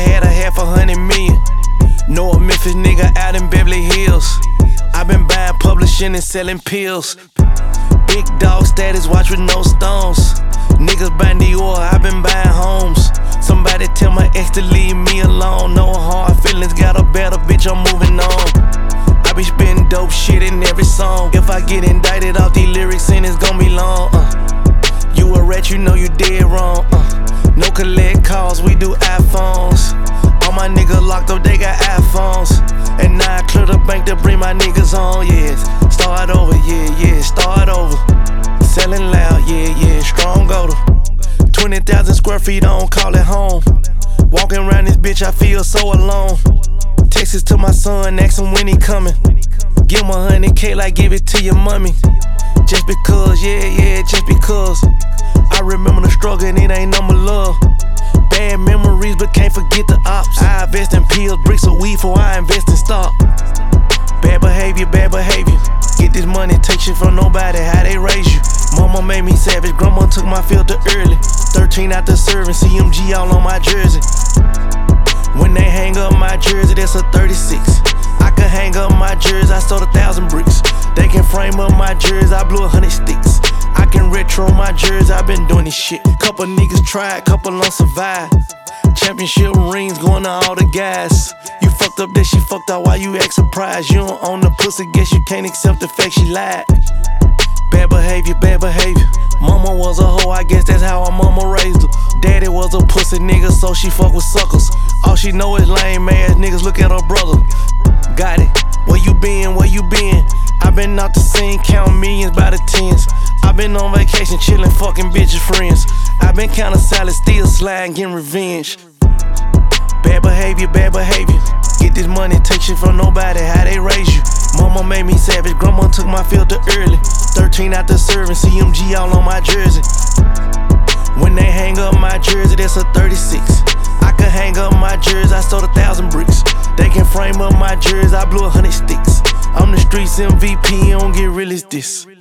had a $500,000. Know a Memphis nigga out in Beverly Hills. I been buying, publishing, and selling pills. Big dog status, watch with no stones. Niggas buying Dior, I been buying homes. Somebody tell my ex to leave me alone. No hard feelings, got a better bitch, I'm moving on. I be spitting dope shit in every song. If I get indicted off these lyrics, and it's gon' be long. You a rat, you know you dead wrong. No collect calls, we do iPhones. All my niggas locked up, they got iPhones. And now I clear the bank to bring my niggas on, yeah. Start over, yeah, start over. Selling loud, yeah, strong odor. 20,000 square feet, I don't call it home. Walking around this bitch, I feel so alone. Texas to my son, ask him when he coming. Give him $100K like give it to your mommy. Just because, yeah, just because. I remember the struggle and it ain't number love. Bad memories, but can't forget the ops. I invest in pills, bricks of weed before I invest in stock. Bad behavior, bad behavior. Get this money, take shit from nobody, how they raise you. Mama made me savage, grandma took my filter early. 13 after serving, CMG all on my jersey. When they hang up my jersey, that's a 36. I can hang up my jersey, I sold 1,000 bricks. They can frame up my jersey, I blew 100 sticks. I can retro my jersey, I been doing this shit. Couple niggas tried, couple don't survive. Championship rings going to all the guys. You fucked up that she fucked out, why you act surprised? You don't own the pussy, guess you can't accept the fact she lied. Bad behavior, bad behavior. Mama was a hoe, I guess that's how her mama raised her. Daddy was a pussy nigga, so she fuck with suckers. All she know is lame ass niggas, look at her brother. Got it, where you been, where you been? I been out the scene, counting millions by the tens. I been on vacation, chillin', fucking bitches, friends. I been counting salad, still sliding, getting revenge. Bad behavior, bad behavior. Get this money, take shit from nobody, how they raise you. Mama made me savage, grandma took my filter early. 13 after serving, CMG all on my jersey. When they hang up my jersey, that's a 36. I can hang up my jersey, I sold 1,000 bricks. They can frame up my jersey, I blew 100 sticks. I'm the streets MVP, don't get real as this.